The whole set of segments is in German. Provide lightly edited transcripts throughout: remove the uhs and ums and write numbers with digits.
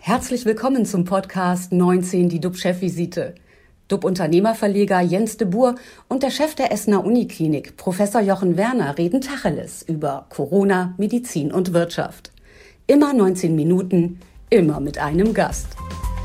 Herzlich willkommen zum Podcast 19, die DUB-Chefvisite. DUB-Unternehmerverleger Jens de Boer und der Chef der Essener Uniklinik, Professor Jochen Werner, reden Tacheles über Corona, Medizin und Wirtschaft. Immer 19 Minuten, immer mit einem Gast.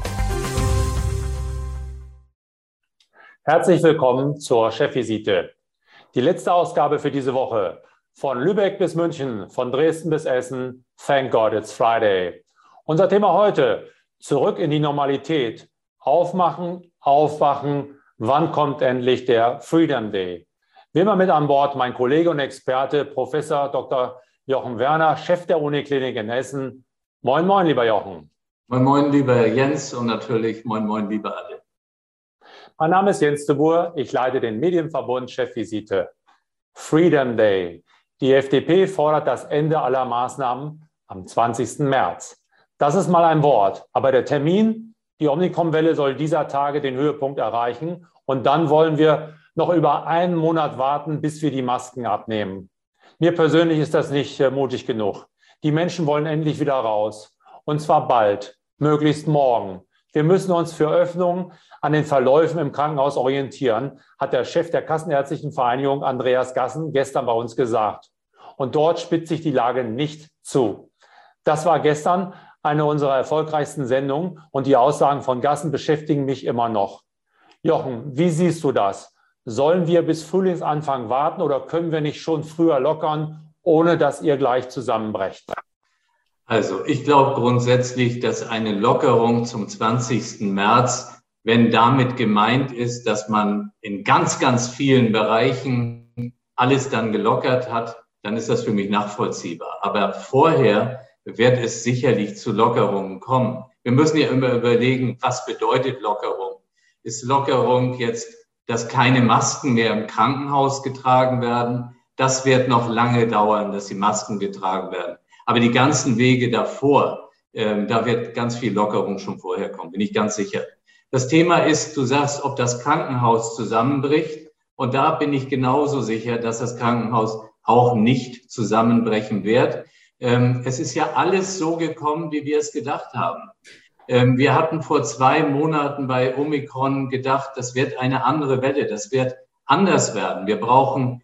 Herzlich willkommen zur Chefvisite. Die letzte Ausgabe für diese Woche. Von Lübeck bis München, von Dresden bis Essen. Thank God it's Friday. Unser Thema heute: Zurück in die Normalität. Aufmachen, aufwachen. Wann kommt endlich der Freedom Day? Wie immer mit an Bord mein Kollege und Experte, Professor Dr. Jochen Werner, Chef der Uniklinik in Essen. Moin, moin, lieber Jochen. Moin, moin, lieber Jens, und natürlich moin, moin, liebe alle. Mein Name ist Jens de Boer. Ich leite den Medienverbund Chefvisite. Freedom Day. Die FDP fordert das Ende aller Maßnahmen am 20. März. Das ist mal ein Wort, aber der Termin, die Omikron-Welle, soll dieser Tage den Höhepunkt erreichen und dann wollen wir noch über einen Monat warten, bis wir die Masken abnehmen. Mir persönlich ist das nicht mutig genug. Die Menschen wollen endlich wieder raus und zwar bald, möglichst morgen. Wir müssen uns für Öffnungen an den Verläufen im Krankenhaus orientieren, hat der Chef der Kassenärztlichen Vereinigung, Andreas Gassen, gestern bei uns gesagt. Und dort spitzt sich die Lage nicht zu. Das war gestern eine unserer erfolgreichsten Sendungen und die Aussagen von Gassen beschäftigen mich immer noch. Jochen, wie siehst du das? Sollen wir bis Frühlingsanfang warten oder können wir nicht schon früher lockern, ohne dass ihr gleich zusammenbrecht? Also ich glaube grundsätzlich, dass eine Lockerung zum 20. März, wenn damit gemeint ist, dass man in ganz, ganz vielen Bereichen alles dann gelockert hat, dann ist das für mich nachvollziehbar. Aber vorher wird es sicherlich zu Lockerungen kommen. Wir müssen ja immer überlegen, was bedeutet Lockerung? Ist Lockerung jetzt, dass keine Masken mehr im Krankenhaus getragen werden? Das wird noch lange dauern, dass die Masken getragen werden. Aber die ganzen Wege davor, da wird ganz viel Lockerung schon vorher kommen, bin ich ganz sicher. Das Thema ist, du sagst, ob das Krankenhaus zusammenbricht. Und da bin ich genauso sicher, dass das Krankenhaus auch nicht zusammenbrechen wird. Es ist ja alles so gekommen, wie wir es gedacht haben. Wir hatten vor 2 Monaten bei Omikron gedacht, das wird eine andere Welle, das wird anders werden. Wir brauchen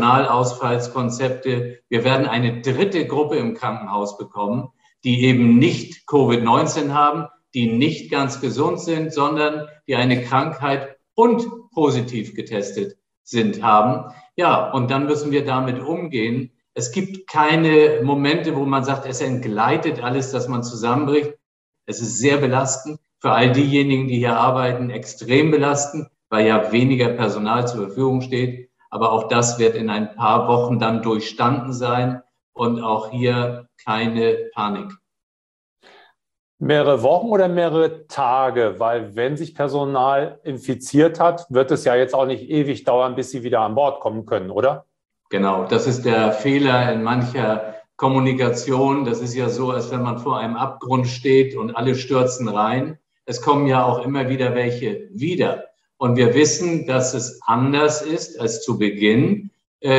Personalausfallskonzepte. Wir werden eine dritte Gruppe im Krankenhaus bekommen, die eben nicht Covid-19 haben, die nicht ganz gesund sind, sondern die eine Krankheit und positiv getestet haben. Ja, und dann müssen wir damit umgehen. Es gibt keine Momente, wo man sagt, es entgleitet alles, dass man zusammenbricht. Es ist sehr belastend für all diejenigen, die hier arbeiten, extrem belastend, weil ja weniger Personal zur Verfügung steht. Aber auch das wird in ein paar Wochen dann durchstanden sein und auch hier keine Panik. Mehrere Wochen oder mehrere Tage? Weil wenn sich Personal infiziert hat, wird es ja jetzt auch nicht ewig dauern, bis sie wieder an Bord kommen können, oder? Genau, das ist der Fehler in mancher Kommunikation. Das ist ja so, als wenn man vor einem Abgrund steht und alle stürzen rein. Es kommen ja auch immer wieder welche wieder. Und wir wissen, dass es anders ist als zu Beginn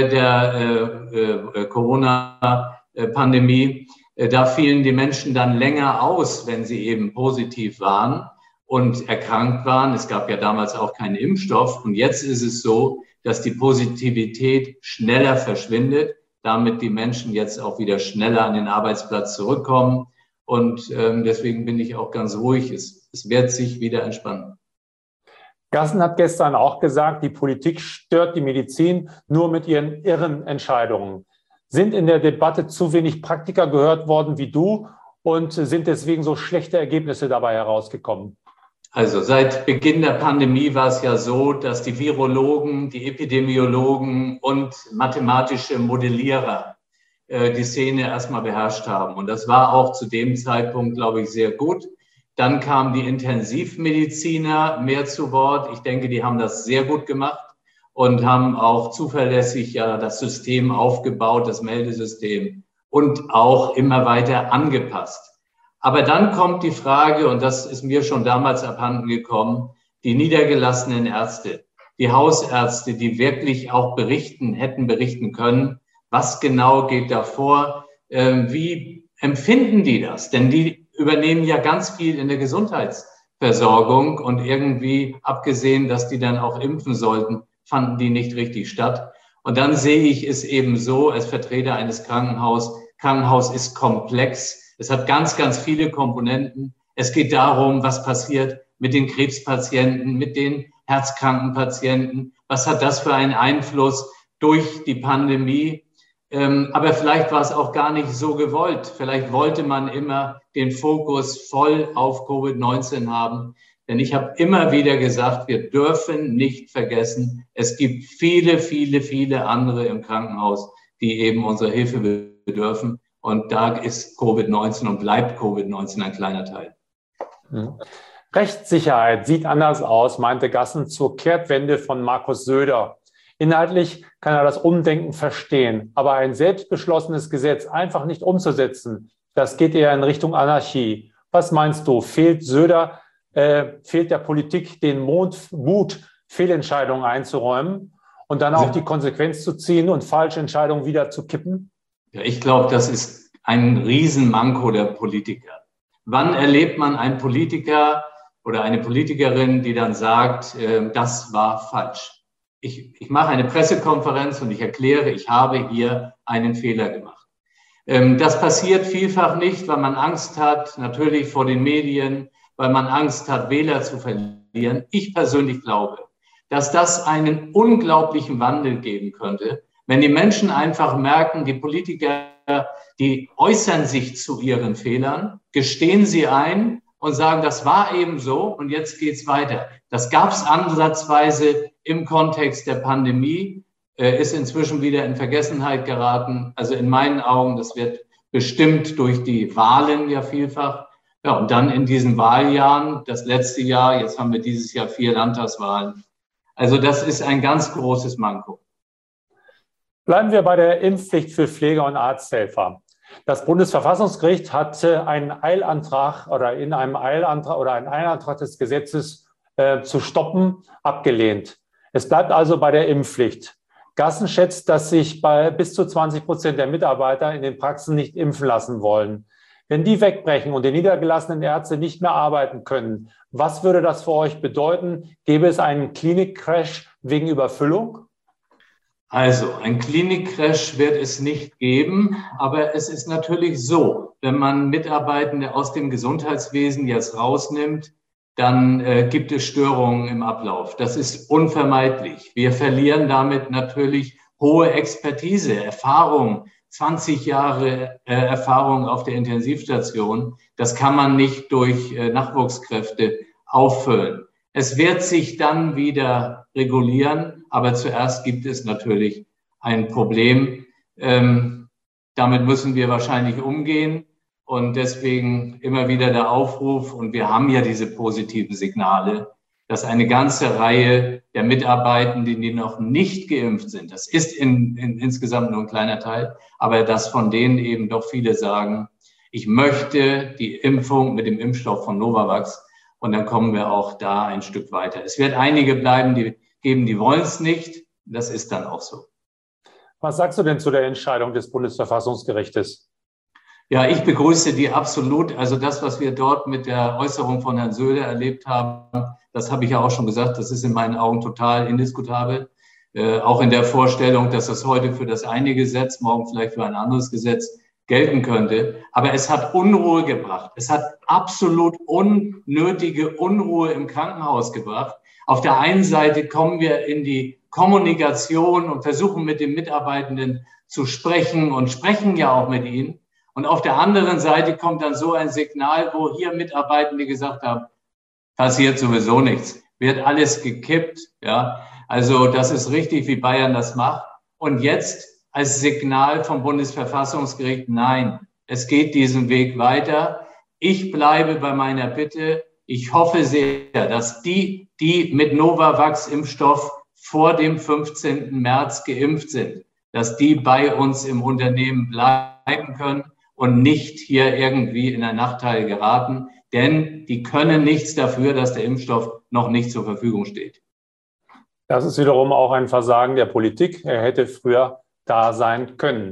der Corona-Pandemie. Da fielen die Menschen dann länger aus, wenn sie eben positiv waren und erkrankt waren. Es gab ja damals auch keinen Impfstoff. Und jetzt ist es so, dass die Positivität schneller verschwindet, damit die Menschen jetzt auch wieder schneller an den Arbeitsplatz zurückkommen. Und deswegen bin ich auch ganz ruhig. Es wird sich wieder entspannen. Gassen hat gestern auch gesagt, die Politik stört die Medizin nur mit ihren irren Entscheidungen. Sind in der Debatte zu wenig Praktiker gehört worden wie du und sind deswegen so schlechte Ergebnisse dabei herausgekommen? Also seit Beginn der Pandemie war es ja so, dass die Virologen, die Epidemiologen und mathematische Modellierer die Szene erstmal beherrscht haben. Und das war auch zu dem Zeitpunkt, glaube ich, sehr gut. Dann kamen die Intensivmediziner mehr zu Wort. Ich denke, die haben das sehr gut gemacht und haben auch zuverlässig ja das System aufgebaut, das Meldesystem, und auch immer weiter angepasst. Aber dann kommt die Frage, und das ist mir schon damals abhanden gekommen, die niedergelassenen Ärzte, die Hausärzte, die wirklich auch hätten berichten können, was genau geht da vor, wie empfinden die das? Denn die übernehmen ja ganz viel in der Gesundheitsversorgung und irgendwie, abgesehen, dass die dann auch impfen sollten, fanden die nicht richtig statt. Und dann sehe ich es eben so, als Vertreter eines Krankenhaus ist komplex. Es hat ganz, ganz viele Komponenten. Es geht darum, was passiert mit den Krebspatienten, mit den herzkranken Patienten. Was hat das für einen Einfluss durch die Pandemie? Aber vielleicht war es auch gar nicht so gewollt. Vielleicht wollte man immer den Fokus voll auf Covid-19 haben. Denn ich habe immer wieder gesagt, wir dürfen nicht vergessen, es gibt viele, viele, viele andere im Krankenhaus, die eben unsere Hilfe bedürfen. Und da ist Covid-19 und bleibt Covid-19 ein kleiner Teil. Rechtssicherheit sieht anders aus, meinte Gassen zur Kehrtwende von Markus Söder. Inhaltlich kann er das Umdenken verstehen, aber ein selbstbeschlossenes Gesetz einfach nicht umzusetzen, das geht eher in Richtung Anarchie. Was meinst du, fehlt der Politik den Mut, Fehlentscheidungen einzuräumen und dann auch die Konsequenz zu ziehen und falsche Entscheidungen wieder zu kippen? Ja, ich glaube, das ist ein Riesenmanko der Politiker. Wann erlebt man einen Politiker oder eine Politikerin, die dann sagt, das war falsch? Ich mache eine Pressekonferenz und ich erkläre, ich habe hier einen Fehler gemacht. Das passiert vielfach nicht, weil man Angst hat, natürlich vor den Medien, weil man Angst hat, Wähler zu verlieren. Ich persönlich glaube, dass das einen unglaublichen Wandel geben könnte, wenn die Menschen einfach merken, die Politiker, die äußern sich zu ihren Fehlern, gestehen sie ein und sagen, das war eben so und jetzt geht's weiter. Das gab es ansatzweise im Kontext der Pandemie, ist inzwischen wieder in Vergessenheit geraten. Also in meinen Augen, das wird bestimmt durch die Wahlen ja vielfach. Ja, und dann in diesen Wahljahren, das letzte Jahr, jetzt haben wir dieses Jahr 4 Landtagswahlen. Also das ist ein ganz großes Manko. Bleiben wir bei der Impfpflicht für Pfleger und Arzthelfer. Das Bundesverfassungsgericht hat einen Eilantrag des Gesetzes zu stoppen abgelehnt. Es bleibt also bei der Impfpflicht. Gassen schätzt, dass sich bis zu 20% der Mitarbeiter in den Praxen nicht impfen lassen wollen. Wenn die wegbrechen und die niedergelassenen Ärzte nicht mehr arbeiten können, was würde das für euch bedeuten? Gäbe es einen Klinikcrash wegen Überfüllung? Also, ein Klinikcrash wird es nicht geben, aber es ist natürlich so, wenn man Mitarbeitende aus dem Gesundheitswesen jetzt rausnimmt, dann gibt es Störungen im Ablauf. Das ist unvermeidlich. Wir verlieren damit natürlich hohe Expertise, Erfahrung, 20 Jahre Erfahrung auf der Intensivstation. Das kann man nicht durch Nachwuchskräfte auffüllen. Es wird sich dann wieder regulieren, aber zuerst gibt es natürlich ein Problem. Damit müssen wir wahrscheinlich umgehen und deswegen immer wieder der Aufruf, und wir haben ja diese positiven Signale, dass eine ganze Reihe der Mitarbeitenden, die noch nicht geimpft sind, das ist insgesamt nur ein kleiner Teil, aber dass von denen eben doch viele sagen, ich möchte die Impfung mit dem Impfstoff von Novavax, und dann kommen wir auch da ein Stück weiter. Es wird einige bleiben, die wollen es nicht. Das ist dann auch so. Was sagst du denn zu der Entscheidung des Bundesverfassungsgerichtes? Ja, ich begrüße die absolut. Also das, was wir dort mit der Äußerung von Herrn Söder erlebt haben, das habe ich ja auch schon gesagt, das ist in meinen Augen total indiskutabel. Auch in der Vorstellung, dass das heute für das eine Gesetz, morgen vielleicht für ein anderes Gesetz gelten könnte. Aber es hat Unruhe gebracht. Es hat absolut unnötige Unruhe im Krankenhaus gebracht. Auf der einen Seite kommen wir in die Kommunikation und versuchen mit den Mitarbeitenden zu sprechen und sprechen ja auch mit ihnen. Und auf der anderen Seite kommt dann so ein Signal, wo hier Mitarbeitende gesagt haben, passiert sowieso nichts, wird alles gekippt. Ja, also das ist richtig, wie Bayern das macht. Und jetzt als Signal vom Bundesverfassungsgericht, nein, es geht diesen Weg weiter. Ich bleibe bei meiner Bitte. Ich hoffe sehr, dass die mit Novavax-Impfstoff vor dem 15. März geimpft sind, dass die bei uns im Unternehmen bleiben können und nicht hier irgendwie in einen Nachteil geraten. Denn die können nichts dafür, dass der Impfstoff noch nicht zur Verfügung steht. Das ist wiederum auch ein Versagen der Politik. Er hätte früher da sein können.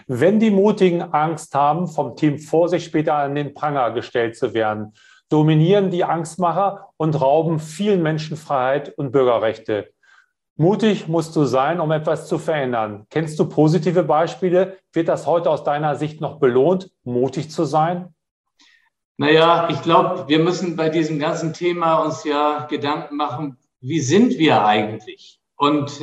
Wenn die Mutigen Angst haben, vom Team Vorsicht später an den Pranger gestellt zu werden, dominieren die Angstmacher und rauben vielen Menschen Freiheit und Bürgerrechte. Mutig musst du sein, um etwas zu verändern. Kennst du positive Beispiele? Wird das heute aus deiner Sicht noch belohnt, mutig zu sein? Naja, ich glaube, wir müssen bei diesem ganzen Thema uns ja Gedanken machen, wie sind wir eigentlich? Und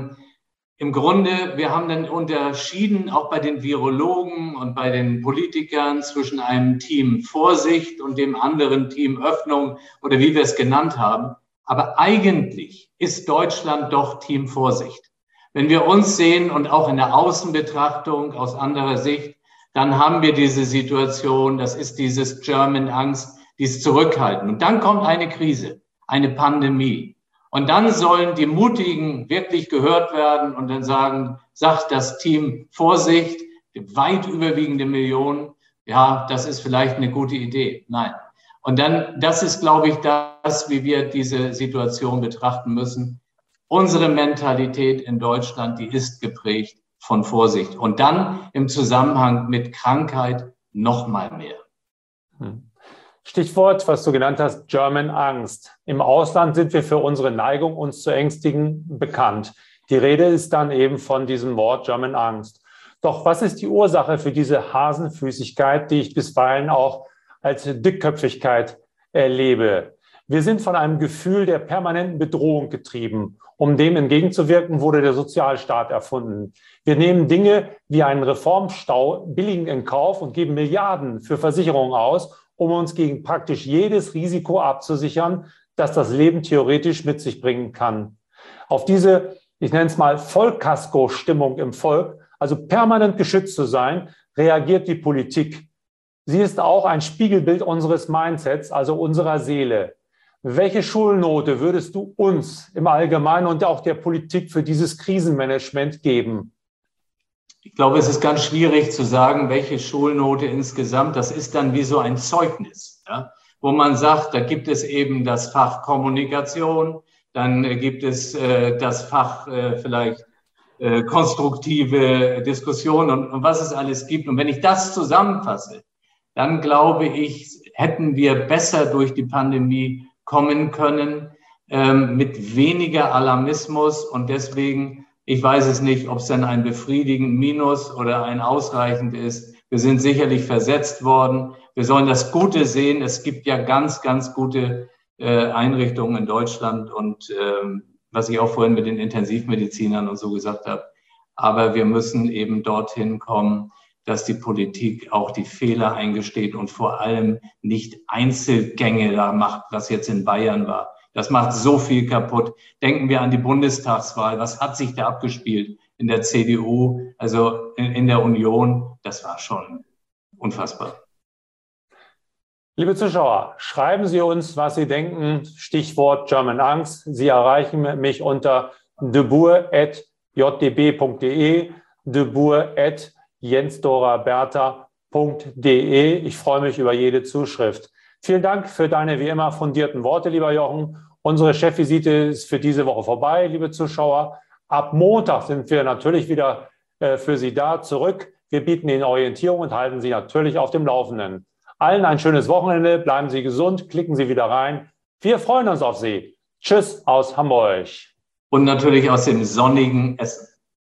im Grunde, wir haben dann unterschieden, auch bei den Virologen und bei den Politikern, zwischen einem Team Vorsicht und dem anderen Team Öffnung oder wie wir es genannt haben. Aber eigentlich ist Deutschland doch Team Vorsicht. Wenn wir uns sehen und auch in der Außenbetrachtung aus anderer Sicht, dann haben wir diese Situation, das ist dieses German Angst, dieses Zurückhalten. Und dann kommt eine Krise, eine Pandemie. Und dann sollen die Mutigen wirklich gehört werden und dann sagt das Team Vorsicht, die weit überwiegende Millionen, ja, das ist vielleicht eine gute Idee. Nein. Und dann, das ist, glaube ich, das, wie wir diese Situation betrachten müssen. Unsere Mentalität in Deutschland, die ist geprägt von Vorsicht. Und dann im Zusammenhang mit Krankheit noch mal mehr. Stichwort, was du genannt hast, German Angst. Im Ausland sind wir für unsere Neigung, uns zu ängstigen, bekannt. Die Rede ist dann eben von diesem Wort German Angst. Doch was ist die Ursache für diese Hasenfüßigkeit, die ich bisweilen auch als Dickköpfigkeit erlebe? Wir sind von einem Gefühl der permanenten Bedrohung getrieben. Um dem entgegenzuwirken, wurde der Sozialstaat erfunden. Wir nehmen Dinge wie einen Reformstau billigend in Kauf und geben Milliarden für Versicherungen aus, um uns gegen praktisch jedes Risiko abzusichern, das das Leben theoretisch mit sich bringen kann. Auf diese, ich nenne es mal Vollkasko-Stimmung im Volk, also permanent geschützt zu sein, reagiert die Politik. Sie ist auch ein Spiegelbild unseres Mindsets, also unserer Seele. Welche Schulnote würdest du uns im Allgemeinen und auch der Politik für dieses Krisenmanagement geben? Ich glaube, es ist ganz schwierig zu sagen, welche Schulnote insgesamt. Das ist dann wie so ein Zeugnis, ja, wo man sagt, da gibt es eben das Fach Kommunikation, dann gibt es das Fach vielleicht konstruktive Diskussion und was es alles gibt. Und wenn ich das zusammenfasse, dann glaube ich, hätten wir besser durch die Pandemie kommen können, mit weniger Alarmismus. Und deswegen, ich weiß es nicht, ob es dann ein befriedigend Minus oder ein ausreichend ist. Wir sind sicherlich versetzt worden. Wir sollen das Gute sehen. Es gibt ja ganz, ganz gute Einrichtungen in Deutschland und was ich auch vorhin mit den Intensivmedizinern und so gesagt habe. Aber wir müssen eben dorthin kommen, dass die Politik auch die Fehler eingesteht und vor allem nicht Einzelgänge da macht, was jetzt in Bayern war. Das macht so viel kaputt. Denken wir an die Bundestagswahl. Was hat sich da abgespielt in der CDU, also in der Union? Das war schon unfassbar. Liebe Zuschauer, schreiben Sie uns, was Sie denken. Stichwort German Angst. Sie erreichen mich unter deboer@jdb.de, deboer@jensdoraberta.de. Ich freue mich über jede Zuschrift. Vielen Dank für deine wie immer fundierten Worte, lieber Jochen. Unsere Chefvisite ist für diese Woche vorbei, liebe Zuschauer. Ab Montag sind wir natürlich wieder für Sie da zurück. Wir bieten Ihnen Orientierung und halten Sie natürlich auf dem Laufenden. Allen ein schönes Wochenende, bleiben Sie gesund, klicken Sie wieder rein. Wir freuen uns auf Sie. Tschüss aus Hamburg. Und natürlich aus dem sonnigen Essen.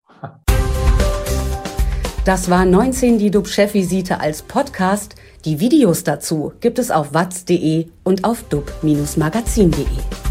Das war 19 die DUB-Chefvisite als Podcast. Die Videos dazu gibt es auf watz.de und auf dub-magazin.de.